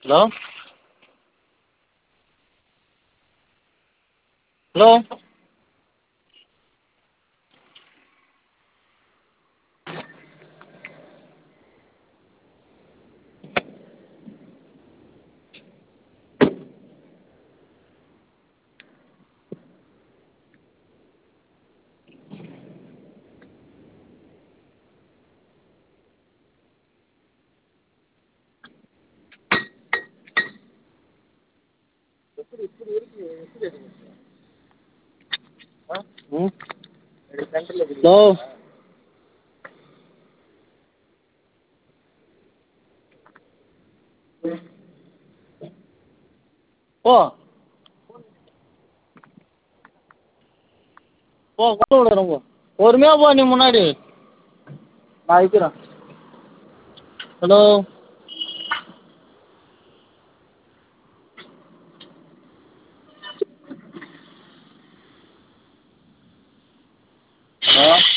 hello hello ம் hello போ போ கொண்டு விடுறேன் போ பொறுமையாக போ நீ முன்னாடி நான் வைக்கிறேன் ஹலோ ஆ